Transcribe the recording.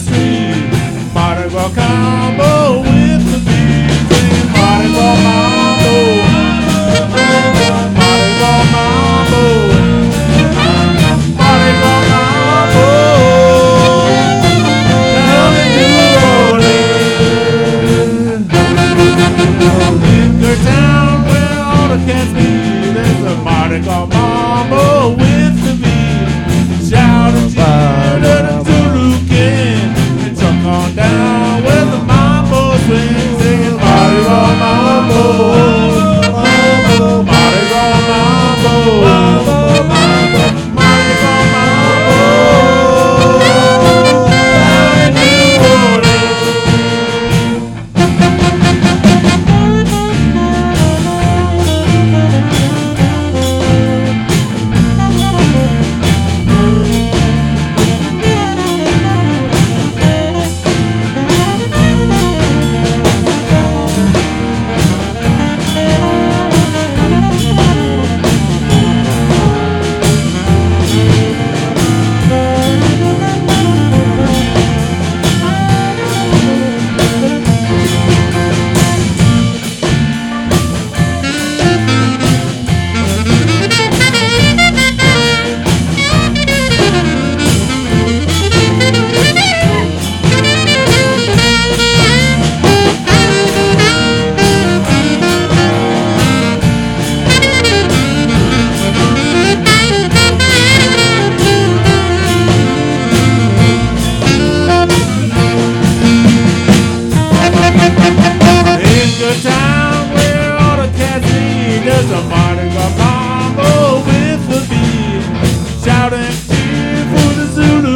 street. Mardi Gras combo with the beat. Singing Mardi Gras mambo. Mardi Gras mambo. Mardi Gras mambo. Down in New Orleans. In the town where all the cats meet, there's a Mardi Gras mambo with the beat. Shout and cheer to the Zulu King. And truck on down where the mambo swings. Singing Mardi Gras mambo. Mardi Gras mambo. Mardi Gras mambo. Down in New Orleans. There's a Mardi Gras combo with the beat. Shout and cheer for the Zulu